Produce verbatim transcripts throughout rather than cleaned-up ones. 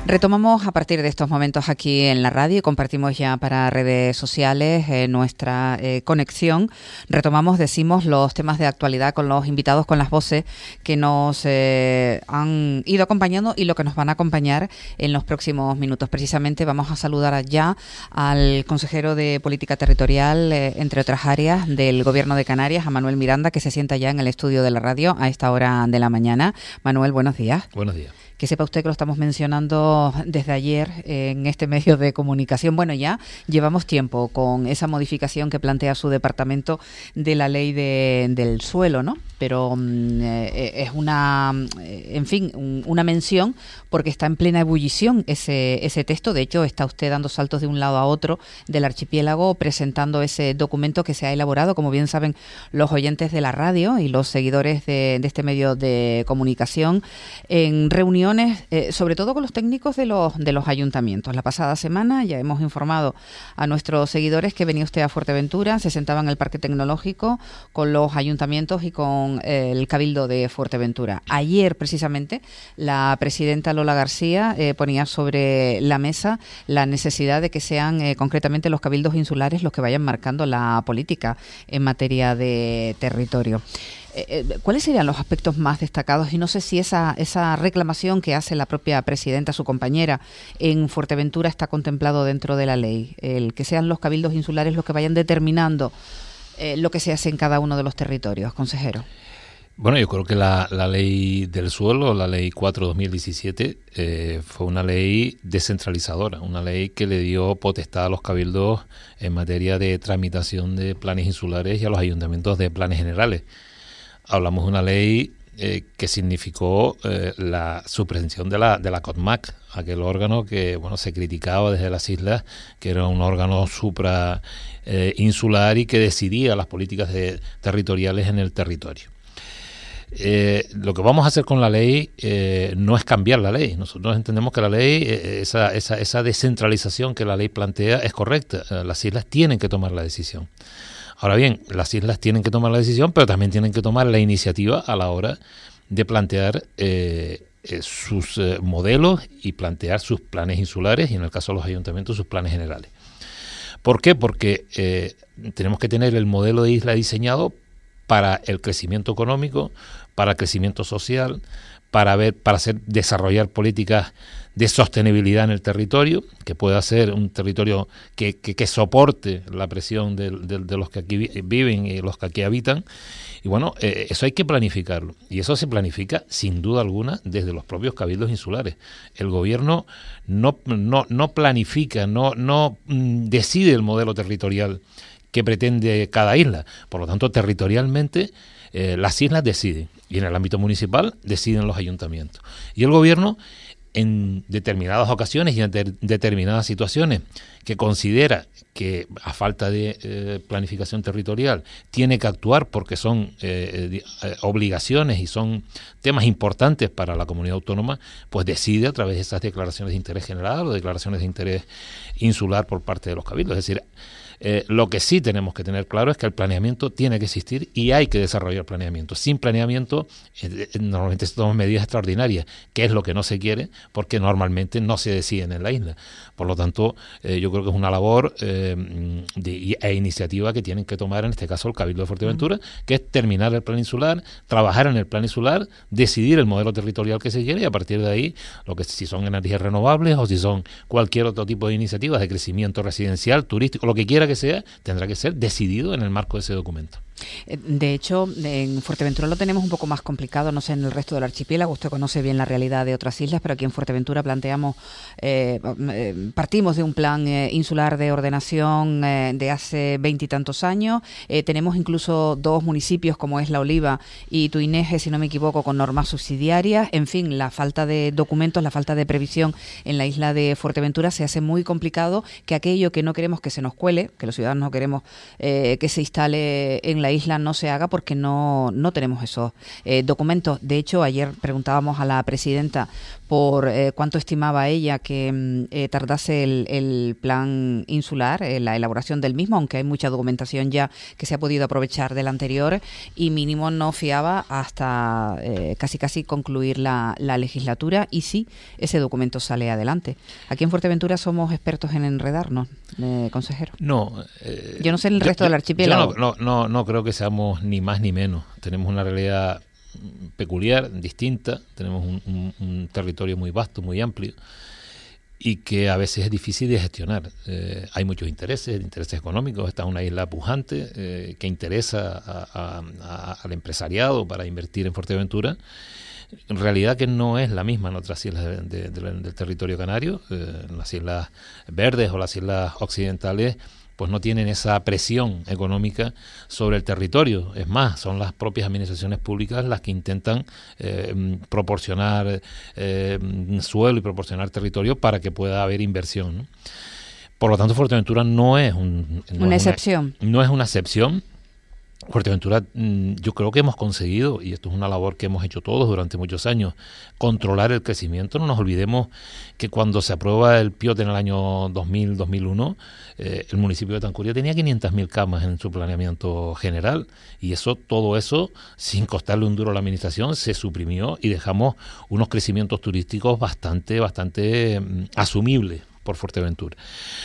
Retomamos a partir de estos momentos aquí en la radio y compartimos ya para redes sociales eh, nuestra eh, conexión. Retomamos, decimos, los temas de actualidad con los invitados, con las voces que nos eh, han ido acompañando y lo que nos van a acompañar en los próximos minutos. Precisamente vamos a saludar ya al consejero de Política Territorial, eh, entre otras áreas, del Gobierno de Canarias, a Manuel Miranda, que se sienta ya en el estudio de la radio a esta hora de la mañana. Manuel, buenos días. Buenos días. Que sepa usted que lo estamos mencionando desde ayer en este medio de comunicación. Bueno, ya llevamos tiempo con esa modificación que plantea su departamento de la ley de, del suelo, ¿no? Pero eh, es una, en fin, un, una mención porque está en plena ebullición ese, ese texto. De hecho, está usted dando saltos de un lado a otro del archipiélago presentando ese documento que se ha elaborado, como bien saben los oyentes de la radio y los seguidores de, de este medio de comunicación, en reunión Eh, sobre todo con los técnicos de los de los ayuntamientos. La pasada semana ya hemos informado a nuestros seguidores que venía usted a Fuerteventura, se sentaba en el Parque Tecnológico con los ayuntamientos y con eh, el Cabildo de Fuerteventura. Ayer, precisamente, la presidenta Lola García eh, ponía sobre la mesa la necesidad de que sean eh, concretamente los cabildos insulares los que vayan marcando la política en materia de territorio. Eh, ¿Cuáles serían los aspectos más destacados? Y no sé si esa esa reclamación que hace la propia presidenta, su compañera, en Fuerteventura está contemplado dentro de la ley, el que sean los cabildos insulares los que vayan determinando eh, lo que se hace en cada uno de los territorios, consejero. Bueno, yo creo que la, la ley del suelo, la ley cuatro barra dos mil diecisiete, eh, fue una ley descentralizadora, una ley que le dio potestad a los cabildos en materia de tramitación de planes insulares y a los ayuntamientos de planes generales. Hablamos de una ley eh, que significó eh, la supresión de la de la COTMAC, aquel órgano que bueno se criticaba desde las islas, que era un órgano supra eh, insular y que decidía las políticas de, territoriales en el territorio. Eh, lo que vamos a hacer con la ley eh, no es cambiar la ley. Nosotros entendemos que la ley, eh, esa, esa, esa descentralización que la ley plantea es correcta. Eh, las islas tienen que tomar la decisión. Ahora bien, las islas tienen que tomar la decisión, pero también tienen que tomar la iniciativa a la hora de plantear eh, eh, sus eh, modelos y plantear sus planes insulares y, en el caso de los ayuntamientos, sus planes generales. ¿Por qué? Porque eh, tenemos que tener el modelo de isla diseñado para el crecimiento económico, para el crecimiento social, para ver, para hacer desarrollar políticas de sostenibilidad en el territorio, que pueda ser un territorio que, que, que soporte la presión de, de, de los que aquí viven y los que aquí habitan. Y bueno, eh, eso hay que planificarlo. Y eso se planifica, sin duda alguna, desde los propios cabildos insulares. El gobierno no, no, no planifica, no, no mm, decide el modelo territorial que pretende cada isla. Por lo tanto, territorialmente, eh, las islas deciden. Y en el ámbito municipal deciden los ayuntamientos. Y el gobierno, en determinadas ocasiones y en de, determinadas situaciones que considera que a falta de eh, planificación territorial tiene que actuar porque son eh, eh, obligaciones y son temas importantes para la comunidad autónoma, pues decide a través de esas declaraciones de interés general o declaraciones de interés insular por parte de los cabildos. Es decir, Eh, lo que sí tenemos que tener claro es que el planeamiento tiene que existir y hay que desarrollar planeamiento. Sin planeamiento, eh, normalmente se toman medidas extraordinarias, que es lo que no se quiere, porque normalmente no se deciden en la isla. Por lo tanto, eh, yo creo que es una labor eh, de, e iniciativa que tienen que tomar, en este caso, el Cabildo de Fuerteventura, uh-huh. que es terminar el plan insular, trabajar en el plan insular, decidir el modelo territorial que se quiere y a partir de ahí, lo que si son energías renovables o si son cualquier otro tipo de iniciativas de crecimiento residencial, turístico, lo que quiera que sea, tendrá que ser decidido en el marco de ese documento. De hecho, en Fuerteventura lo tenemos un poco más complicado, no sé en el resto del archipiélago, usted conoce bien la realidad de otras islas, pero aquí en Fuerteventura planteamos, eh, partimos de un plan eh, insular de ordenación eh, de hace veintitantos años, eh, tenemos incluso dos municipios como es La Oliva y Tuineje, si no me equivoco, con normas subsidiarias, en fin, la falta de documentos, la falta de previsión en la isla de Fuerteventura se hace muy complicado que aquello que no queremos que se nos cuele, que los ciudadanos no queremos eh, que se instale en la isla no se haga porque no, no tenemos esos eh, documentos. De hecho, ayer preguntábamos a la presidenta por eh, cuánto estimaba ella que eh, tardase el, el plan insular, eh, la elaboración del mismo, aunque hay mucha documentación ya que se ha podido aprovechar del anterior, y mínimo no fiaba hasta eh, casi casi concluir la, la legislatura, y sí, ese documento sale adelante. Aquí en Fuerteventura somos expertos en enredarnos, eh, consejero. No. Eh, yo no sé en el yo, resto del archipiélago. Yo no, no, no, no creo que seamos ni más ni menos. Tenemos una realidad peculiar, distinta, tenemos un, un, un territorio muy vasto, muy amplio, y que a veces es difícil de gestionar. Eh, hay muchos intereses, intereses económicos. Esta es una isla pujante eh, que interesa a, a, a, al empresariado para invertir en Fuerteventura. En realidad que no es la misma en otras islas de, de, de, del territorio canario. Eh, en las islas verdes o las islas occidentales pues no tienen esa presión económica sobre el territorio. Es más, son las propias administraciones públicas las que intentan eh, proporcionar eh, suelo y proporcionar territorio para que pueda haber inversión, ¿no? Por lo tanto, Fuerteventura no es un, no una es excepción. Una, no es una excepción. Fuerteventura, yo creo que hemos conseguido, y esto es una labor que hemos hecho todos durante muchos años, controlar el crecimiento. No nos olvidemos que cuando se aprueba el P I O T en el año dos mil, dos mil uno, eh, el municipio de Tancurria tenía quinientas mil camas en su planeamiento general, y eso, todo eso, sin costarle un duro a la administración, se suprimió y dejamos unos crecimientos turísticos bastante, bastante mm, asumibles por Fuerteventura.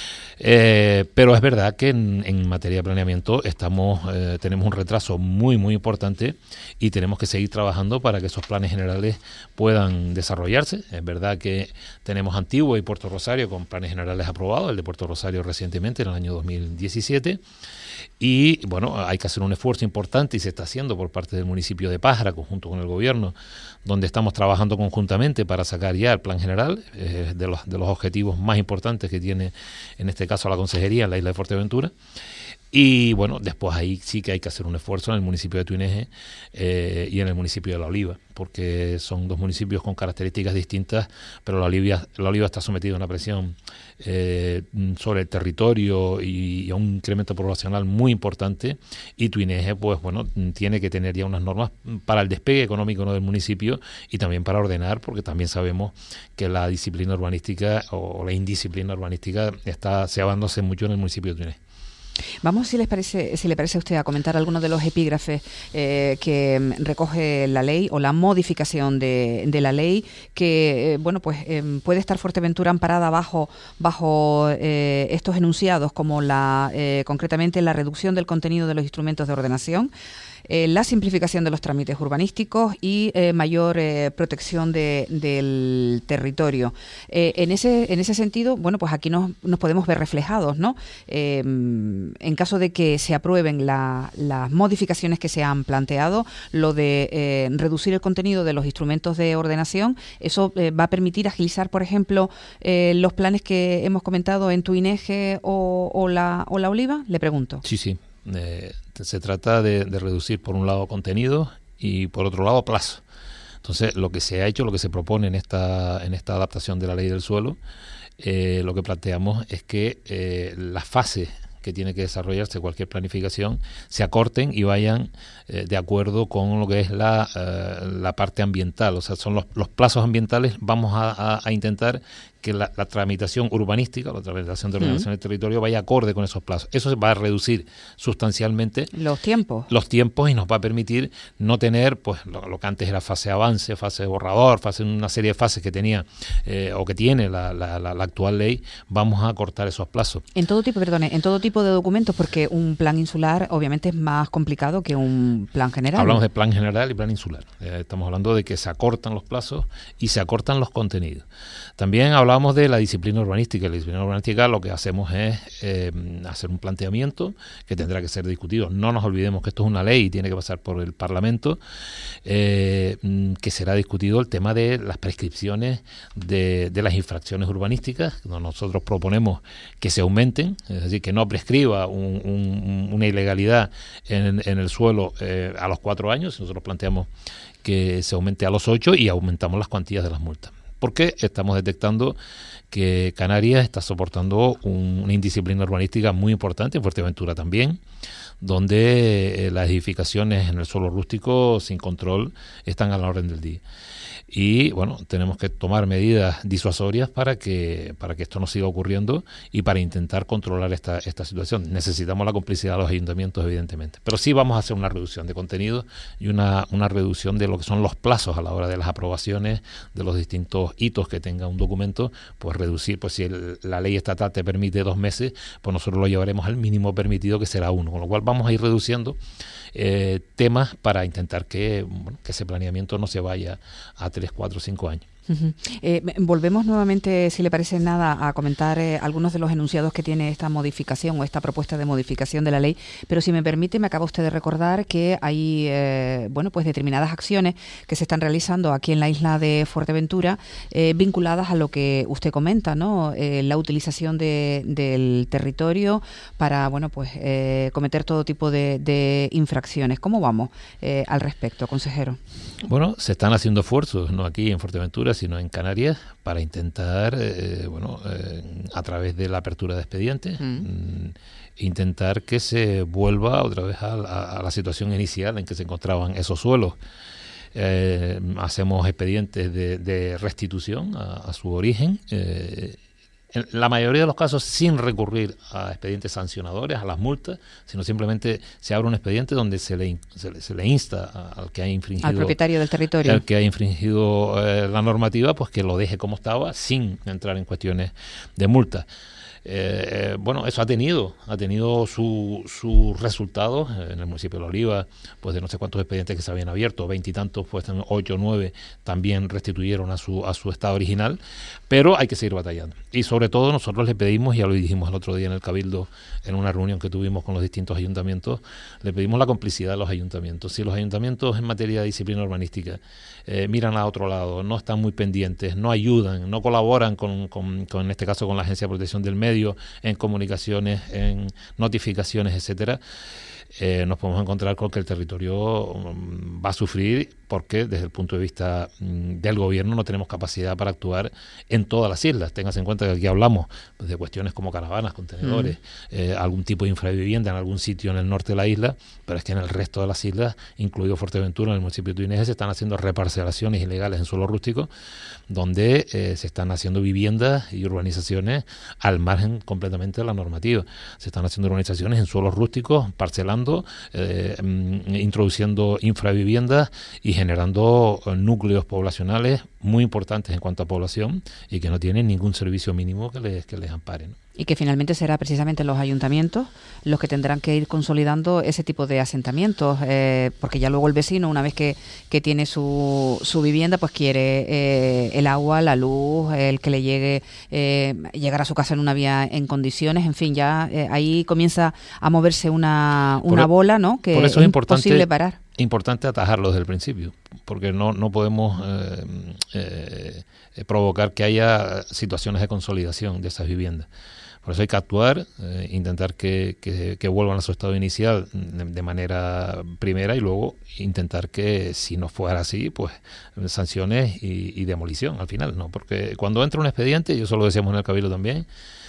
Eh, pero es verdad que en, en materia de planeamiento estamos eh, tenemos un retraso muy muy importante y tenemos que seguir trabajando para que esos planes generales puedan desarrollarse. Es verdad que tenemos Antigua y Puerto Rosario con planes generales aprobados, el de Puerto Rosario recientemente en el año dos mil diecisiete, y bueno, hay que hacer un esfuerzo importante y se está haciendo por parte del municipio de Pájara junto con el gobierno, donde estamos trabajando conjuntamente para sacar ya el plan general, eh, de los de los objetivos más importantes que tiene en este caso la consejería en la isla de Fuerteventura. Y bueno, después ahí sí que hay que hacer un esfuerzo en el municipio de Tuineje eh, y en el municipio de La Oliva, porque son dos municipios con características distintas, pero La Oliva, La Oliva está sometida a una presión eh, sobre el territorio y, y a un incremento poblacional muy importante, y Tuineje pues bueno, tiene que tener ya unas normas para el despegue económico, ¿no?, del municipio, y también para ordenar, porque también sabemos que la disciplina urbanística o la indisciplina urbanística está cebándose mucho en el municipio de Tuineje. Vamos, si les parece, si le parece a usted, a comentar algunos de los epígrafes eh, que recoge la ley o la modificación de, de la ley, que eh, bueno, pues eh, puede estar Fuerteventura amparada bajo bajo eh, estos enunciados, como la eh, concretamente la reducción del contenido de los instrumentos de ordenación, Eh, la simplificación de los trámites urbanísticos y eh, mayor eh, protección de, del territorio. Eh, en ese en ese sentido, bueno, pues aquí nos, nos podemos ver reflejados, ¿no? Eh, en caso de que se aprueben la, las modificaciones que se han planteado, lo de eh, reducir el contenido de los instrumentos de ordenación, eso eh, va a permitir agilizar, por ejemplo, eh, los planes que hemos comentado en Tuineje o, o, la, o La Oliva, le pregunto. Sí, sí. Eh, se trata de, de reducir por un lado contenido y por otro lado plazo. Entonces, lo que se ha hecho, lo que se propone en esta en esta adaptación de la ley del suelo, eh, lo que planteamos es que eh, las fases que tiene que desarrollarse cualquier planificación se acorten y vayan eh, de acuerdo con lo que es la, eh, la parte ambiental. O sea, son los, los plazos ambientales. Vamos a, a, a intentar que la, la tramitación urbanística, la tramitación de ordenación del territorio vaya acorde con esos plazos. Eso va a reducir sustancialmente los tiempos. Los tiempos y nos va a permitir no tener pues lo, lo que antes era fase avance, fase borrador, fase una serie de fases que tenía eh, o que tiene la, la, la, la actual ley. Vamos a acortar esos plazos. En todo tipo, perdone, en todo tipo de documentos, porque un plan insular obviamente es más complicado que un plan general. Hablamos de plan general y plan insular. Eh, estamos hablando de que se acortan los plazos y se acortan los contenidos. También hablamos de la disciplina urbanística. La disciplina urbanística lo que hacemos es eh, hacer un planteamiento que tendrá que ser discutido. No nos olvidemos que esto es una ley y tiene que pasar por el Parlamento, eh, que será discutido el tema de las prescripciones de, de las infracciones urbanísticas. Nosotros proponemos que se aumenten, es decir, que no prescriba un, un, una ilegalidad en, en el suelo eh, a los cuatro años. Nosotros planteamos que se aumente a los ocho y aumentamos las cuantías de las multas. Porque estamos detectando que Canarias está soportando un, una indisciplina urbanística muy importante, en Fuerteventura también, donde eh, las edificaciones en el suelo rústico sin control están a la orden del día. Y bueno, tenemos que tomar medidas disuasorias para que para que esto no siga ocurriendo y para intentar controlar esta esta situación. Necesitamos la complicidad de los ayuntamientos, evidentemente, pero sí vamos a hacer una reducción de contenido y una una reducción de lo que son los plazos a la hora de las aprobaciones de los distintos hitos que tenga un documento. Pues reducir, pues si el, la ley estatal te permite dos meses, pues nosotros lo llevaremos al mínimo permitido, que será uno, con lo cual vamos a ir reduciendo eh, temas para intentar que, bueno, que ese planeamiento no se vaya a tres, cuatro, cinco años. Uh-huh. Eh, volvemos nuevamente, si le parece nada, a comentar eh, algunos de los enunciados que tiene esta modificación o esta propuesta de modificación de la ley, pero si me permite, me acaba usted de recordar que hay eh, bueno, pues determinadas acciones que se están realizando aquí en la isla de Fuerteventura eh, vinculadas a lo que usted comenta, ¿no? Eh, la utilización de, del territorio para, bueno, pues eh, cometer todo tipo de, de infracciones. ¿Cómo vamos eh, al respecto, consejero? Bueno, se están haciendo esfuerzos, no aquí en Fuerteventura, sino en Canarias, para intentar, eh, bueno, eh, a través de la apertura de expedientes, mm. intentar que se vuelva otra vez a, a, a la situación inicial en que se encontraban esos suelos. Eh, hacemos expedientes de, de restitución a, a su origen, eh, en la mayoría de los casos sin recurrir a expedientes sancionadores, a las multas, sino simplemente se abre un expediente donde se le, se le, se le insta a, al que ha infringido, al propietario del territorio, al que ha infringido eh, la normativa, pues que lo deje como estaba, sin entrar en cuestiones de multa. Eh, eh, bueno, eso ha tenido ha tenido sus su resultados en el municipio de La Oliva, pues de no sé cuántos expedientes que se habían abierto, veintitantos, pues ocho o nueve también restituyeron a su a su estado original, pero hay que seguir batallando. Y sobre todo nosotros le pedimos, ya lo dijimos el otro día en el Cabildo, en una reunión que tuvimos con los distintos ayuntamientos, le pedimos la complicidad de los ayuntamientos. Si los ayuntamientos en materia de disciplina urbanística eh, miran a otro lado, no están muy pendientes, no ayudan, no colaboran con, con, con en este caso con la Agencia de Protección del Medio, en comunicaciones, en notificaciones, etcétera, eh, nos podemos encontrar con que el territorio um, va a sufrir, porque desde el punto de vista um, del gobierno no tenemos capacidad para actuar en todas las islas. Téngase en cuenta que aquí hablamos pues, de cuestiones como caravanas, contenedores, mm. eh, algún tipo de infravivienda en algún sitio en el norte de la isla, pero es que en el resto de las islas, incluido Fuerteventura, en el municipio de Tuineje, se están haciendo reparcelaciones ilegales en suelo rústico, donde eh, se están haciendo viviendas y urbanizaciones al margen completamente de la normativa. Se están haciendo urbanizaciones en suelos rústicos, parcelando, eh, introduciendo infraviviendas y generando núcleos poblacionales muy importantes en cuanto a población y que no tienen ningún servicio mínimo que les, que les ampare, ¿no? Y que finalmente será precisamente los ayuntamientos los que tendrán que ir consolidando ese tipo de asentamientos, eh, porque ya luego el vecino, una vez que, que tiene su, su vivienda, pues quiere eh, el agua, la luz, el que le llegue, eh, llegar a su casa en una vía en condiciones, en fin, ya eh, ahí comienza a moverse una, una por, bola, ¿no? Que por eso es, es imposible parar. Importante atajarlo desde el principio, porque no, no podemos eh, eh, provocar que haya situaciones de consolidación de esas viviendas. Por eso hay que actuar, eh, intentar que, que, que vuelvan a su estado inicial de, de manera primera y luego intentar que, si no fuera así, pues sanciones y, y demolición al final, ¿no? Porque cuando entra un expediente, y eso lo decíamos en el Cabildo también,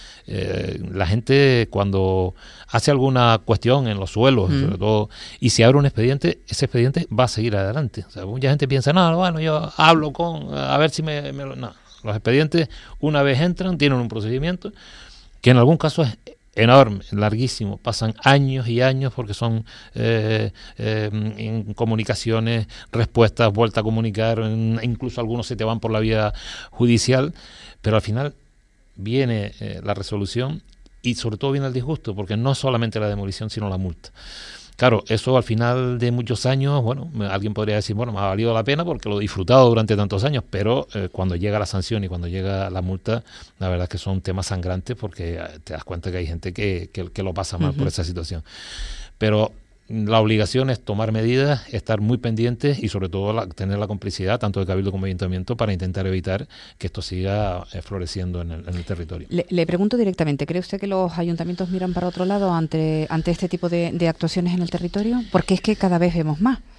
eh, la gente cuando hace alguna cuestión en los suelos, mm. sobre todo, y se abre un expediente, ese expediente va a seguir adelante. O sea, mucha gente piensa, no, bueno, yo hablo con, a ver si me... me lo... No, los expedientes una vez entran, tienen un procedimiento, que en algún caso es enorme, larguísimo, pasan años y años porque son eh, eh, en comunicaciones, respuestas, vuelta a comunicar, en, incluso algunos se te van por la vía judicial, pero al final viene eh, la resolución y sobre todo viene el disgusto, porque no solamente la demolición sino la multa. Claro, eso al final de muchos años, bueno, alguien podría decir, bueno, me ha valido la pena porque lo he disfrutado durante tantos años, pero eh, cuando llega la sanción y cuando llega la multa, la verdad es que son temas sangrantes porque te das cuenta que hay gente que, que, que lo pasa mal uh-huh. por esa situación. Pero la obligación es tomar medidas, estar muy pendientes y sobre todo la, tener la complicidad tanto de Cabildo como de Ayuntamiento para intentar evitar que esto siga eh, floreciendo en el, en el territorio. Le, le pregunto directamente, ¿cree usted que los ayuntamientos miran para otro lado ante, ante este tipo de, de actuaciones en el territorio? Porque es que cada vez vemos más.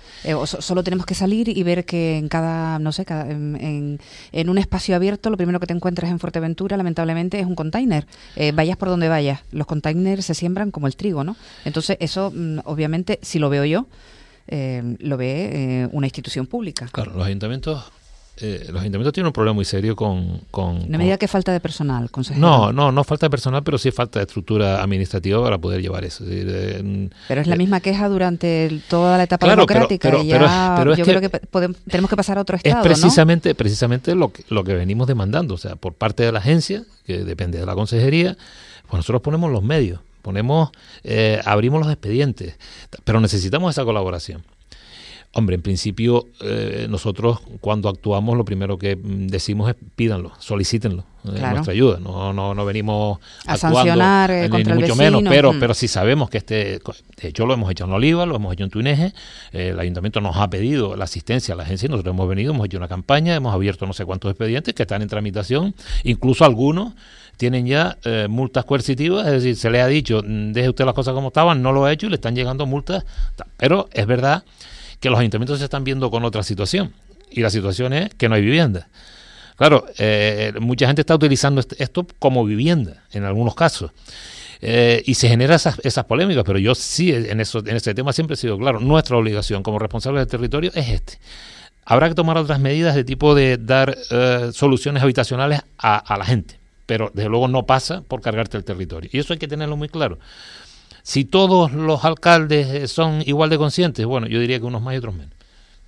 Eh, o so, solo tenemos que salir y ver que en cada, no sé, cada, en, en, en un espacio abierto lo primero que te encuentras en Fuerteventura, lamentablemente, es un container. Eh, vayas por donde vayas, los containers se siembran como el trigo, ¿no? Entonces eso, mm, obviamente, si lo veo yo, eh, lo ve eh, una institución pública. Claro, los ayuntamientos... Eh, los ayuntamientos tienen un problema muy serio con... con no me diga que falta de personal, consejero. No, no, no falta de personal, pero sí falta de estructura administrativa para poder llevar eso. Es decir, eh, pero es la eh, misma queja durante el, toda la etapa claro, democrática. Pero, pero, y ya pero, pero yo que creo que podemos, tenemos que pasar a otro estado, es precisamente, ¿no? precisamente lo que, lo que venimos demandando. O sea, por parte de la agencia, que depende de la consejería, pues nosotros ponemos los medios, ponemos, eh, abrimos los expedientes, pero necesitamos esa colaboración. Hombre, en principio eh, nosotros cuando actuamos lo primero que decimos es pídanlo, solicítenlo, eh, claro. nuestra ayuda. No, no, no venimos a actuando, sancionar eh, ni, contra ni el mucho vecino. menos, pero, mm. pero si sabemos que este, de hecho lo hemos hecho en Oliva, lo hemos hecho en Tuineje, eh, el ayuntamiento nos ha pedido la asistencia a la agencia y nosotros hemos venido, hemos hecho una campaña, hemos abierto no sé cuántos expedientes que están en tramitación, incluso algunos tienen ya eh, multas coercitivas, es decir, se le ha dicho, deje usted las cosas como estaban, no lo ha hecho y le están llegando multas, pero es verdad que los ayuntamientos se están viendo con otra situación, y la situación es que no hay vivienda. Claro, eh, mucha gente está utilizando esto como vivienda, en algunos casos, eh, y se generan esas, esas polémicas, pero yo sí, en, eso, en ese tema siempre he sido claro, nuestra obligación como responsables del territorio es este. Habrá que tomar otras medidas de tipo de dar eh, soluciones habitacionales a, a la gente, pero desde luego no pasa por cargarte el territorio, y eso hay que tenerlo muy claro. Si todos los alcaldes son igual de conscientes, bueno, yo diría que unos más y otros menos.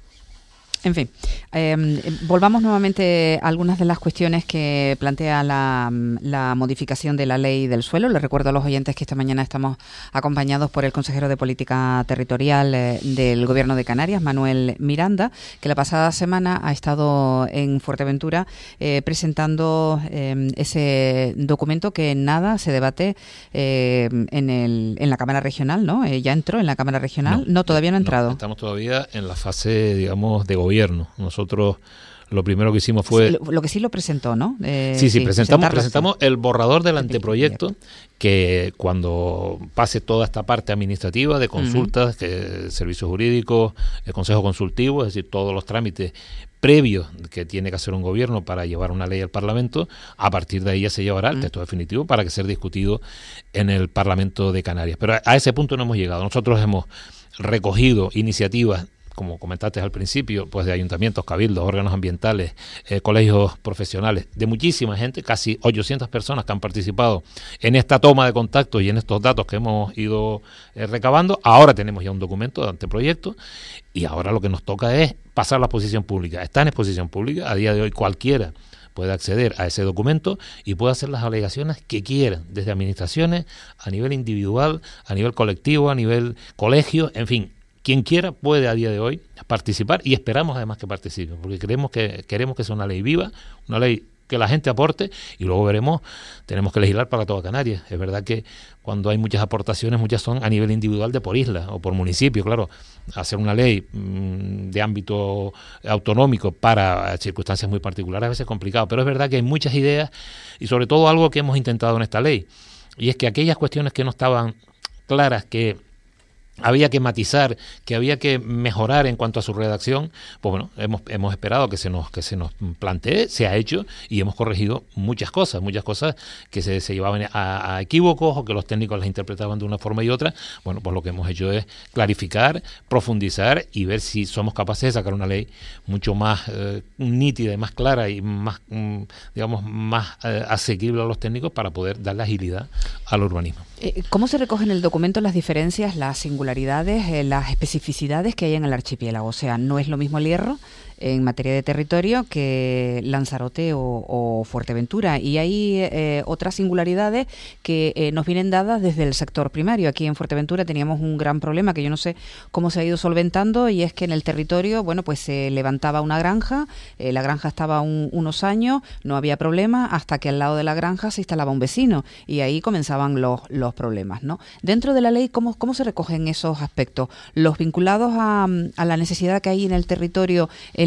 En fin, eh, volvamos nuevamente a algunas de las cuestiones que plantea la, la modificación de la ley del suelo. Les recuerdo a los oyentes que esta mañana estamos acompañados por el consejero de Política Territorial eh, del Gobierno de Canarias, Manuel Miranda, que la pasada semana ha estado en Fuerteventura eh, presentando eh, ese documento que en nada se debate eh, en, el, en la Cámara Regional, ¿no? Eh, ¿Ya entró en la Cámara Regional? No, no todavía no ha entrado. No, estamos todavía en la fase, digamos, de gobierno. Nosotros lo primero que hicimos fue... Sí, lo, lo que sí lo presentó, ¿no? Eh, sí, sí, sí, presentamos, presentamos sí. el borrador del anteproyecto, que cuando pase toda esta parte administrativa de consultas, uh-huh. que servicios jurídicos, el consejo consultivo, es decir, todos los trámites previos que tiene que hacer un gobierno para llevar una ley al Parlamento, a partir de ahí ya se llevará el texto uh-huh. definitivo para que sea discutido en el Parlamento de Canarias. Pero a, a ese punto no hemos llegado. Nosotros hemos recogido iniciativas, como comentaste al principio, pues de ayuntamientos, cabildos, órganos ambientales, eh, colegios profesionales, de muchísima gente, casi ochocientas personas que han participado en esta toma de contacto y en estos datos que hemos ido eh, recabando. Ahora tenemos ya un documento de anteproyecto y ahora lo que nos toca es pasar la exposición pública. Está en exposición pública, a día de hoy cualquiera puede acceder a ese documento y puede hacer las alegaciones que quiera, desde administraciones, a nivel individual, a nivel colectivo, a nivel colegio, en fin. Quien quiera puede a día de hoy participar y esperamos además que participe, porque queremos que queremos que sea una ley viva, una ley que la gente aporte y luego veremos, tenemos que legislar para toda Canarias. Es verdad que cuando hay muchas aportaciones, muchas son a nivel individual de por isla o por municipio, claro, hacer una ley mmm, de ámbito autonómico para circunstancias muy particulares a veces es complicado, pero es verdad que hay muchas ideas y sobre todo algo que hemos intentado en esta ley, y es que aquellas cuestiones que no estaban claras, que había que matizar, que había que mejorar en cuanto a su redacción, pues bueno, hemos, hemos esperado que se nos que se nos plantee, se ha hecho y hemos corregido muchas cosas, muchas cosas que se, se llevaban a, a equívocos o que los técnicos las interpretaban de una forma y otra. Bueno, pues lo que hemos hecho es clarificar, profundizar y ver si somos capaces de sacar una ley mucho más eh, nítida y más clara y más, mm, digamos, más eh, asequible a los técnicos para poder darle agilidad al urbanismo. ¿Cómo se recogen en el documento las diferencias, las singularidades, eh, las especificidades que hay en el archipiélago? O sea, no es lo mismo el Hierro en materia de territorio que Lanzarote o, o Fuerteventura, y hay eh, otras singularidades que eh, nos vienen dadas desde el sector primario. Aquí en Fuerteventura teníamos un gran problema que yo no sé cómo se ha ido solventando, y es que en el territorio, bueno, pues se levantaba una granja, eh, la granja estaba un, unos años, no había problema, hasta que al lado de la granja se instalaba un vecino, y ahí comenzaban los, los problemas, ¿no? Dentro de la ley, ¿cómo, cómo se recogen esos aspectos? Los vinculados a, a la necesidad que hay en el territorio en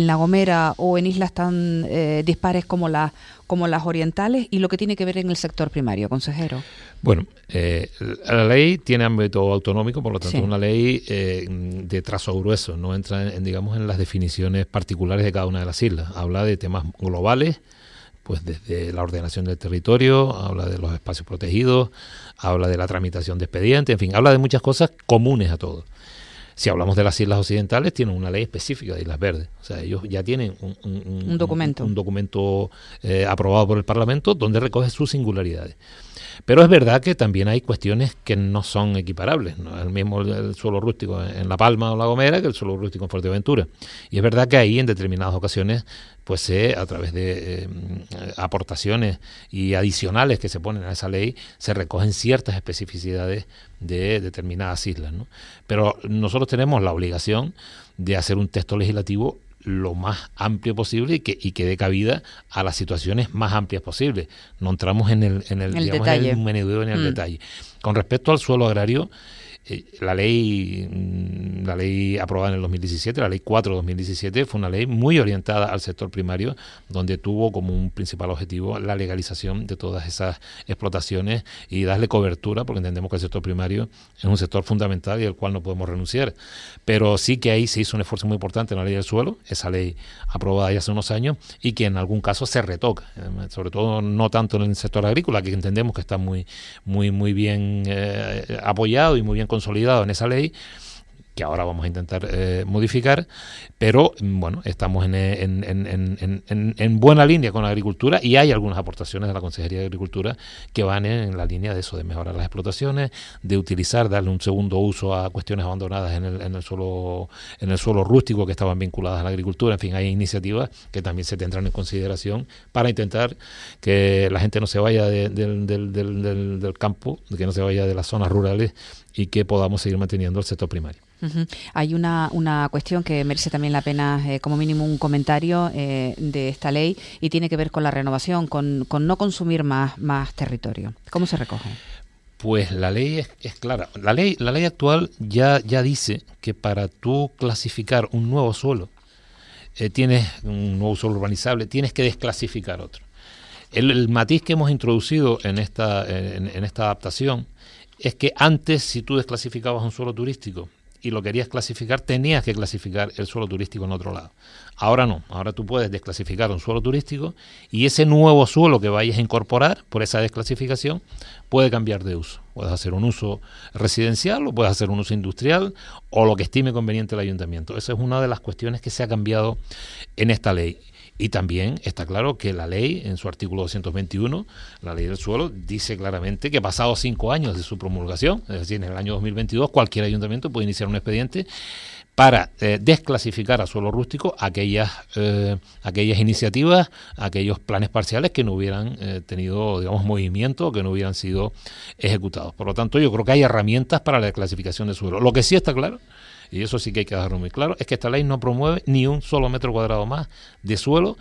en La Gomera o en islas tan eh, dispares como las como las orientales, y lo que tiene que ver en el sector primario, consejero? Bueno, eh, la ley tiene ámbito autonómico, por lo tanto es Sí. una ley eh, de trazo grueso, no entra en, digamos, en las definiciones particulares de cada una de las islas. Habla de temas globales, pues desde la ordenación del territorio, habla de los espacios protegidos, habla de la tramitación de expedientes, en fin, habla de muchas cosas comunes a todos. Si hablamos de las islas occidentales, tienen una ley específica de Islas Verdes. O sea, ellos ya tienen un, un, un documento, un, un documento eh, aprobado por el Parlamento donde recoge sus singularidades. Pero es verdad que también hay cuestiones que no son equiparables, ¿no? El mismo el suelo rústico en La Palma o La Gomera que el suelo rústico en Fuerteventura. Y es verdad que ahí en determinadas ocasiones, pues se, a través de eh, aportaciones y adicionales que se ponen a esa ley, se recogen ciertas especificidades de determinadas islas, ¿no? Pero nosotros tenemos la obligación de hacer un texto legislativo lo más amplio posible y que, y que dé cabida a las situaciones más amplias posibles. No entramos en el, en el, el digamos, detalle. en el menudeo, en el mm. detalle. Con respecto al suelo agrario, eh, la ley la ley aprobada en el dos mil diecisiete, la ley cuatro de dos mil diecisiete, fue una ley muy orientada al sector primario, donde tuvo como un principal objetivo la legalización de todas esas explotaciones y darle cobertura, porque entendemos que el sector primario es un sector fundamental y al cual no podemos renunciar. Pero sí que ahí se hizo un esfuerzo muy importante en la ley del suelo, esa ley aprobada ya hace unos años, y que en algún caso se retoca, eh, sobre todo no tanto en el sector agrícola, que entendemos que está muy, muy, muy bien eh, apoyado y muy bien consolidado en esa ley, que ahora vamos a intentar eh, modificar, pero bueno, estamos en, en, en, en, en, en buena línea con la agricultura, y hay algunas aportaciones de la Consejería de Agricultura que van en, en la línea de eso, de mejorar las explotaciones, de utilizar, darle un segundo uso a cuestiones abandonadas en el, en el suelo en el suelo rústico que estaban vinculadas a la agricultura. En fin, hay iniciativas que también se tendrán en consideración para intentar que la gente no se vaya de, de, de, de, del, del campo, que no se vaya de las zonas rurales, y que podamos seguir manteniendo el sector primario. Uh-huh. Hay una, una cuestión que merece también la pena, eh, como mínimo, un comentario eh, de esta ley, y tiene que ver con la renovación, con, con no consumir más, más territorio. ¿Cómo se recoge? Pues la ley es, es clara. La ley, la ley actual ya, ya dice que para tú clasificar un nuevo suelo, eh, tienes un nuevo suelo urbanizable, tienes que desclasificar otro. El, el matiz que hemos introducido en esta, en, en esta adaptación es que antes, si tú desclasificabas un suelo turístico y lo querías clasificar, tenías que clasificar el suelo turístico en otro lado. Ahora no, ahora tú puedes desclasificar un suelo turístico y ese nuevo suelo que vayas a incorporar por esa desclasificación puede cambiar de uso. Puedes hacer un uso residencial o puedes hacer un uso industrial o lo que estime conveniente el ayuntamiento. Esa es una de las cuestiones que se ha cambiado en esta ley. Y también está claro que la ley, en su artículo doscientos veintiuno, la ley del suelo, dice claramente que pasados cinco años de su promulgación, es decir, en el año dos mil veintidós, cualquier ayuntamiento puede iniciar un expediente para eh, desclasificar a suelo rústico aquellas eh, aquellas iniciativas, aquellos planes parciales que no hubieran eh, tenido, digamos, movimiento, que no hubieran sido ejecutados. Por lo tanto, yo creo que hay herramientas para la desclasificación de suelo. Lo que sí está claro, y eso sí que hay que dejarlo muy claro, es que esta ley no promueve ni un solo metro cuadrado más de suelo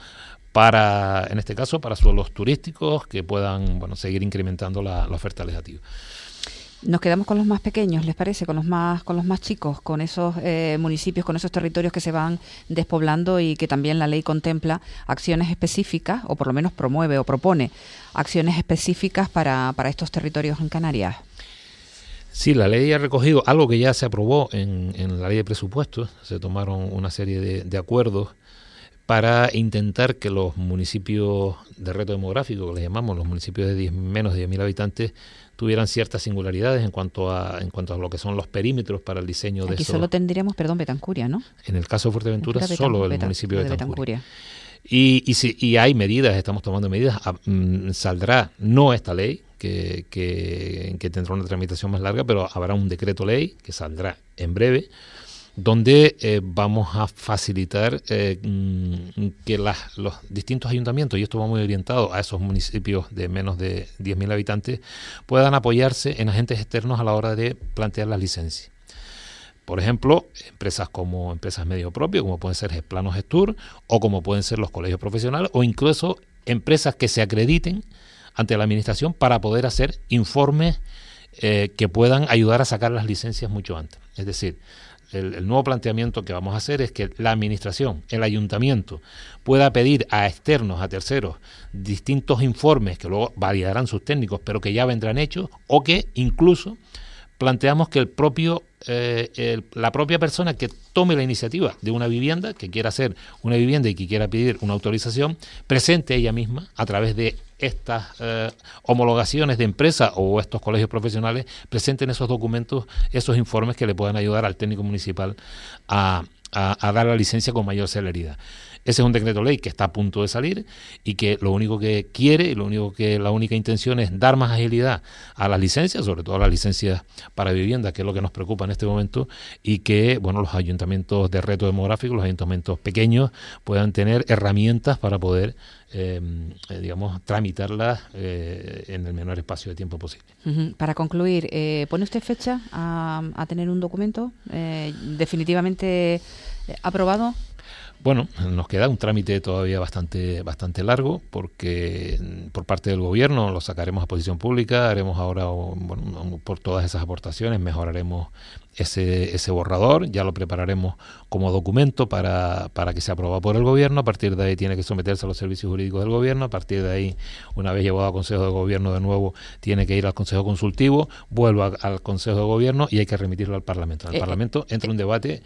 para, en este caso, para suelos turísticos que puedan, bueno, seguir incrementando la, la oferta legislativa. Nos quedamos con los más pequeños, ¿les parece? Con los más, con los más chicos, con esos eh, municipios, con esos territorios que se van despoblando, y que también la ley contempla acciones específicas, o por lo menos promueve o propone acciones específicas para, para estos territorios en Canarias. Sí, la ley ha recogido algo que ya se aprobó en, en la ley de presupuestos. Se tomaron una serie de, de acuerdos para intentar que los municipios de reto demográfico, que les llamamos, los municipios de diez, menos de diez mil habitantes, tuvieran ciertas singularidades en cuanto a en cuanto a lo que son los perímetros para el diseño Aquí de esos. Aquí solo tendríamos, perdón, Betancuria, ¿no? En el caso de Fuerteventura, Betan, solo el Betan, municipio de Betancuria. Betancuria. Y, y, si, y hay medidas, estamos tomando medidas. A, mm, saldrá, no esta ley, que, que, que tendrá una tramitación más larga, pero habrá un decreto ley que saldrá en breve, donde eh, vamos a facilitar eh, que las, los distintos ayuntamientos, y esto va muy orientado a esos municipios de menos de diez mil habitantes, puedan apoyarse en agentes externos a la hora de plantear las licencias. Por ejemplo, empresas como empresas medio propio, como pueden ser Gesplano Gestur, o como pueden ser los colegios profesionales, o incluso empresas que se acrediten ante la administración para poder hacer informes eh, que puedan ayudar a sacar las licencias mucho antes. Es decir, el, el nuevo planteamiento que vamos a hacer es que la administración, el ayuntamiento, pueda pedir a externos, a terceros, distintos informes que luego validarán sus técnicos, pero que ya vendrán hechos, o que incluso planteamos que el propio eh, el, la propia persona que tome la iniciativa de una vivienda, que quiera hacer una vivienda y que quiera pedir una autorización, presente ella misma a través de estas eh, homologaciones de empresa o estos colegios profesionales, presenten esos documentos, esos informes que le puedan ayudar al técnico municipal a, a, a dar la licencia con mayor celeridad. Ese es un decreto ley que está a punto de salir y que lo único que quiere y lo único que la única intención es dar más agilidad a las licencias, sobre todo a las licencias para vivienda, que es lo que nos preocupa en este momento, y que bueno los ayuntamientos de reto demográfico, los ayuntamientos pequeños, puedan tener herramientas para poder eh, digamos tramitarlas eh, en el menor espacio de tiempo posible. Uh-huh. Para concluir, eh, ¿pone usted fecha a, a tener un documento eh, definitivamente aprobado? Bueno, nos queda un trámite todavía bastante bastante largo, porque por parte del gobierno lo sacaremos a posición pública, haremos ahora, bueno, por todas esas aportaciones, mejoraremos ese ese borrador, ya lo prepararemos como documento para, para que sea aprobado por el gobierno. A partir de ahí tiene que someterse a los servicios jurídicos del gobierno, a partir de ahí, una vez llevado al Consejo de Gobierno de nuevo, tiene que ir al Consejo Consultivo, vuelve a, al Consejo de Gobierno y hay que remitirlo al Parlamento. En el eh, Parlamento entra un debate.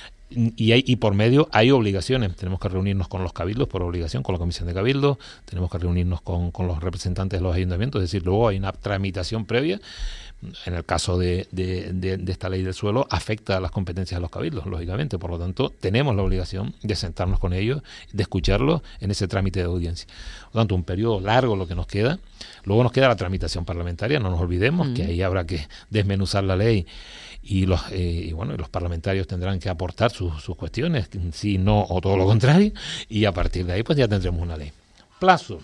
Y, hay, y por medio hay obligaciones, tenemos que reunirnos con los cabildos por obligación, con la comisión de cabildos, tenemos que reunirnos con, con los representantes de los ayuntamientos, es decir, luego hay una tramitación previa. En el caso de, de, de, de esta ley del suelo, afecta a las competencias de los cabildos, lógicamente, por lo tanto tenemos la obligación de sentarnos con ellos, de escucharlos en ese trámite de audiencia. Por lo tanto, un periodo largo lo que nos queda. Luego nos queda la tramitación parlamentaria, no nos olvidemos mm. que ahí habrá que desmenuzar la ley. Y los eh, y bueno los parlamentarios tendrán que aportar sus, sus cuestiones, si no o todo lo contrario, y a partir de ahí pues ya tendremos una ley. Plazo,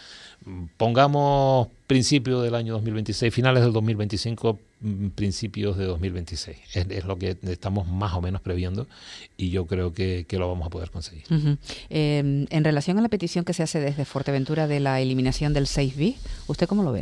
pongamos principios del año dos mil veintiséis, finales del dos mil veinticinco, principios de dos mil veintiséis. Es, es lo que estamos más o menos previendo y yo creo que, que lo vamos a poder conseguir. Uh-huh. Eh, en relación a la petición que se hace desde Fuerteventura de la eliminación del seis bis, ¿usted cómo lo ve?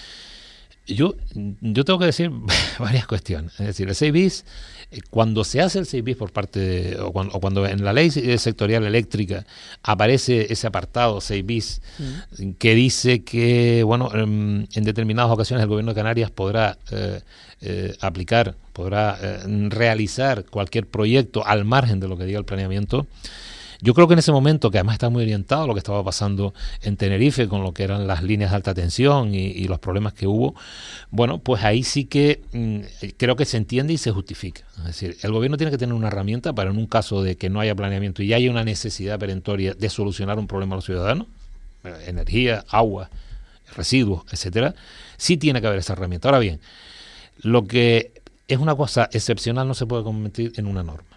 Yo, yo tengo que decir varias cuestiones. Es decir, el seis bis, cuando se hace el seis bis por parte de, o, cuando, o cuando en la ley sectorial eléctrica aparece ese apartado seis bis mm. que dice que, bueno, en, en determinadas ocasiones el gobierno de Canarias podrá eh, eh, aplicar, podrá eh, realizar cualquier proyecto al margen de lo que diga el planeamiento. Yo creo que en ese momento, que además está muy orientado a lo que estaba pasando en Tenerife con lo que eran las líneas de alta tensión y, y los problemas que hubo, bueno, pues ahí sí que mmm, creo que se entiende y se justifica. Es decir, el gobierno tiene que tener una herramienta para, en un caso de que no haya planeamiento y haya una necesidad perentoria de solucionar un problema a los ciudadanos, energía, agua, residuos, etcétera, sí tiene que haber esa herramienta. Ahora bien, lo que es una cosa excepcional no se puede convertir en una norma.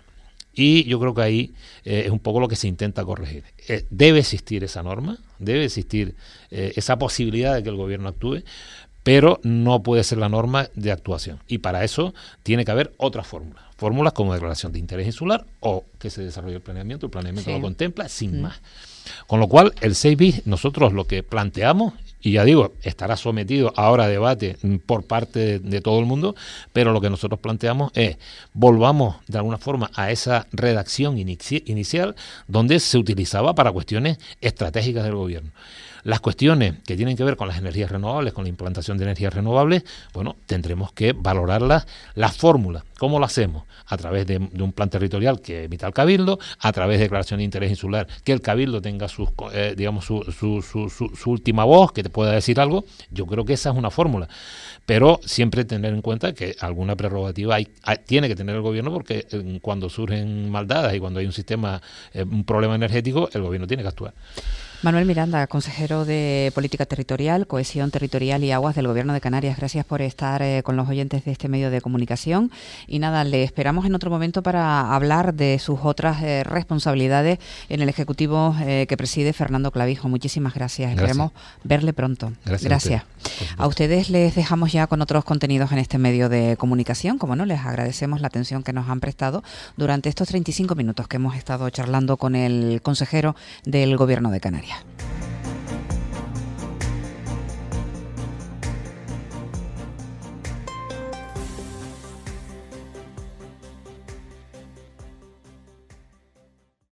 Y yo creo que ahí eh, es un poco lo que se intenta corregir. Eh, debe existir esa norma, debe existir eh, esa posibilidad de que el gobierno actúe, pero no puede ser la norma de actuación. Y para eso tiene que haber otras fórmulas. Fórmulas como declaración de interés insular o que se desarrolle el planeamiento. El planeamiento sí. lo contempla sin mm. más. Con lo cual, el seis bis, nosotros lo que planteamos, y ya digo, estará sometido ahora a debate por parte de, de todo el mundo, pero lo que nosotros planteamos es, volvamos de alguna forma a esa redacción inici- inicial donde se utilizaba para cuestiones estratégicas del gobierno. Las cuestiones que tienen que ver con las energías renovables, con la implantación de energías renovables, bueno, tendremos que valorarlas, las fórmulas, ¿cómo lo hacemos? A través de, de un plan territorial que emita el Cabildo, a través de declaración de interés insular, que el Cabildo tenga sus, eh, digamos, su, su, su, su, su última voz, que te pueda decir algo. Yo creo que esa es una fórmula. Pero siempre tener en cuenta que alguna prerrogativa hay, hay, tiene que tener el gobierno, porque eh, cuando surgen maldades y cuando hay un sistema, eh, un problema energético, el gobierno tiene que actuar. Manuel Miranda, consejero de Política Territorial, Cohesión Territorial y Aguas del Gobierno de Canarias. Gracias por estar eh, con los oyentes de este medio de comunicación. Y nada, le esperamos en otro momento para hablar de sus otras eh, responsabilidades en el Ejecutivo eh, que preside Fernando Clavijo. Muchísimas gracias. gracias. Esperemos verle pronto. Gracias. gracias. A, usted. a ustedes les dejamos ya con otros contenidos en este medio de comunicación. Como no, les agradecemos la atención que nos han prestado durante estos treinta y cinco minutos que hemos estado charlando con el consejero del Gobierno de Canarias.